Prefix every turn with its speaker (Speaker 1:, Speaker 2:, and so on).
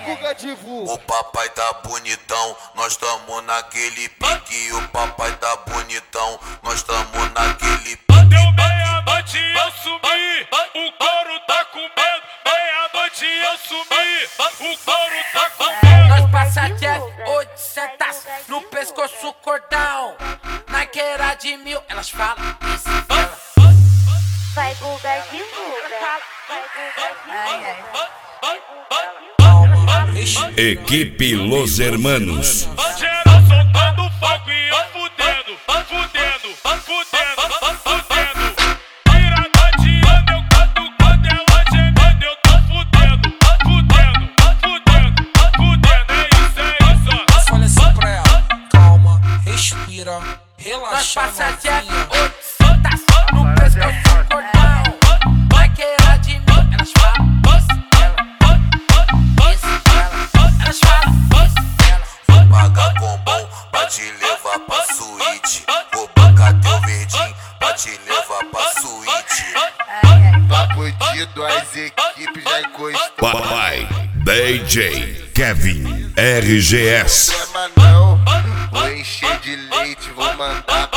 Speaker 1: O papai tá bonitão, nós tamo naquele pique. O papai tá bonitão, nós tamo naquele pique.
Speaker 2: Deu meia-noite eu sumi, o couro tá com medo. Meia-noite eu sumi, o couro tá com medo.
Speaker 3: Nós passa Jeff 800 no pescoço cordão. Na queira de 1000, elas falam isso, fala.
Speaker 4: Vai Guga, divulga.
Speaker 5: Equipe Los Hermanos.
Speaker 2: Geral soltando fogo e eu fudendo, fudendo, fudendo, fudendo. Virada de ano eu canto quando ela gemendo. Eu tô fudendo, fudendo, fudendo, fudendo. É isso,
Speaker 3: Olha assim pra ela, calma, respira, relaxa. Nós passa Jeff 800 no pescoço cordão. Na queira de 1000, elas falam elas falam.
Speaker 1: Vou pagar com bom pra te levar pra suíte. Vou bancar teu verdinho pra te levar pra suíte.
Speaker 6: Papo de duas equipes já encostou.
Speaker 5: Papai DJ Kevin RGS.
Speaker 6: Não, vou encher de leite, vou mandar